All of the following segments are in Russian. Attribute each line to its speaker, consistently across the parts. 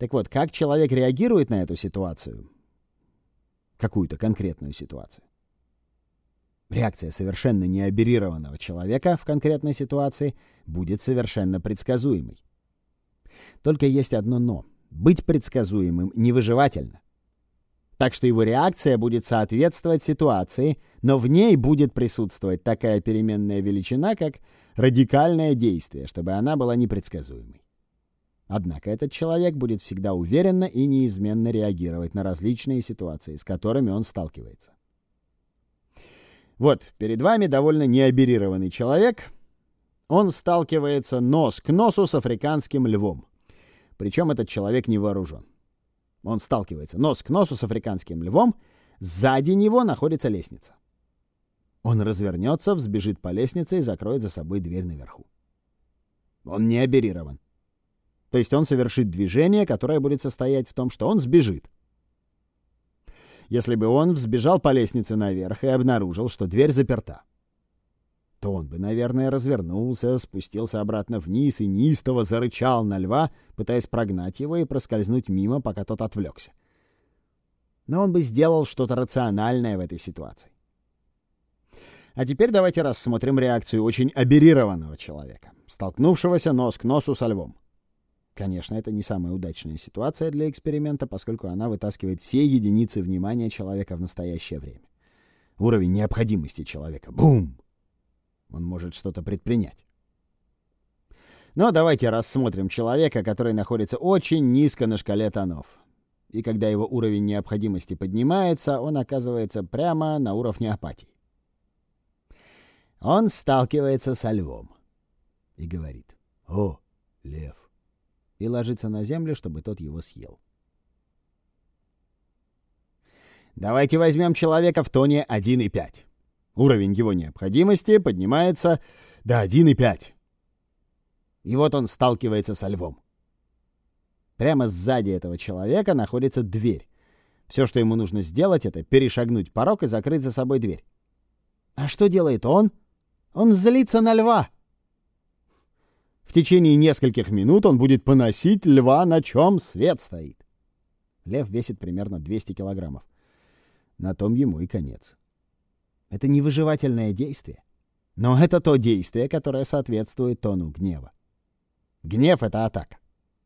Speaker 1: Так вот, как человек реагирует на эту ситуацию, какую-то конкретную ситуацию? Реакция совершенно неаберированного человека в конкретной ситуации будет совершенно предсказуемой. Только есть одно «но». Быть предсказуемым невыживательно. Так что его реакция будет соответствовать ситуации, но в ней будет присутствовать такая переменная величина, как радикальное действие, чтобы она была непредсказуемой. Однако этот человек будет всегда уверенно и неизменно реагировать на различные ситуации, с которыми он сталкивается. Вот, перед вами довольно неаберированный человек. Он сталкивается нос к носу с африканским львом. Причем этот человек не вооружен. Он сталкивается нос к носу с африканским львом. Сзади него находится лестница. Он развернется, взбежит по лестнице и закроет за собой дверь наверху. Он не аберирован. То есть он совершит движение, которое будет состоять в том, что он сбежит. Если бы он взбежал по лестнице наверх и обнаружил, что дверь заперта, то он бы, наверное, развернулся, спустился обратно вниз и неистово зарычал на льва, пытаясь прогнать его и проскользнуть мимо, пока тот отвлекся. Но он бы сделал что-то рациональное в этой ситуации. А теперь давайте рассмотрим реакцию очень аберированного человека, столкнувшегося нос к носу со львом. Конечно, это не самая удачная ситуация для эксперимента, поскольку она вытаскивает все единицы внимания человека в настоящее время. Уровень необходимости человека. Бум! Он может что-то предпринять. Но давайте рассмотрим человека, который находится очень низко на шкале тонов. И когда его уровень необходимости поднимается, он оказывается прямо на уровне апатии. Он сталкивается со львом и говорит: «О, лев!» и ложится на землю, чтобы тот его съел. Давайте возьмем человека в тоне 1,5. Уровень его необходимости поднимается до 1,5. И вот он сталкивается со львом. Прямо сзади этого человека находится дверь. Все, что ему нужно сделать, это перешагнуть порог и закрыть за собой дверь. А что делает он? Он злится на льва. В течение нескольких минут он будет поносить льва, на чем свет стоит. Лев весит примерно 200 килограммов. На том ему и конец. Это не выживательное действие, но это то действие, которое соответствует тону гнева. Гнев — это атака.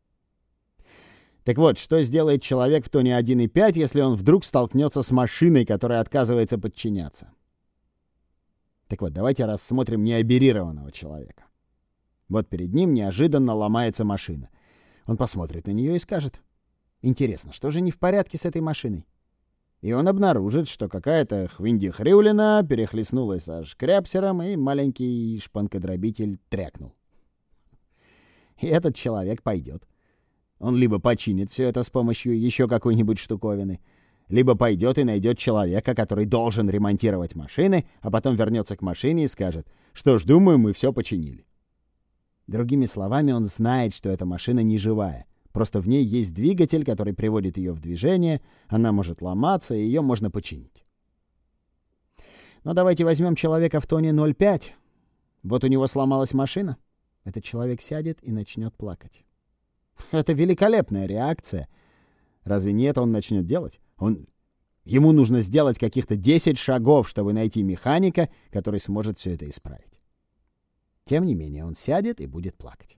Speaker 1: Так вот, что сделает человек в тоне 1,5, если он вдруг столкнется с машиной, которая отказывается подчиняться? Так вот, давайте рассмотрим неаберированного человека. Вот перед ним неожиданно ломается машина. Он посмотрит на нее и скажет: «Интересно, что же не в порядке с этой машиной?» И он обнаружит, что какая-то хвинди-хрюлина перехлестнулась со шкряпсером, и маленький шпанкодробитель трякнул. И этот человек пойдет. Он либо починит все это с помощью еще какой-нибудь штуковины, либо пойдет и найдет человека, который должен ремонтировать машины, а потом вернется к машине и скажет: «Что ж, думаю, мы все починили». Другими словами, он знает, что эта машина не живая. Просто в ней есть двигатель, который приводит ее в движение, она может ломаться, и ее можно починить. Но давайте возьмем человека в тоне 0,5. Вот у него сломалась машина. Этот человек сядет и начнет плакать. Это великолепная реакция. Разве не это он начнет делать? Ему нужно сделать каких-то 10 шагов, чтобы найти механика, который сможет все это исправить. Тем не менее, он сядет и будет плакать.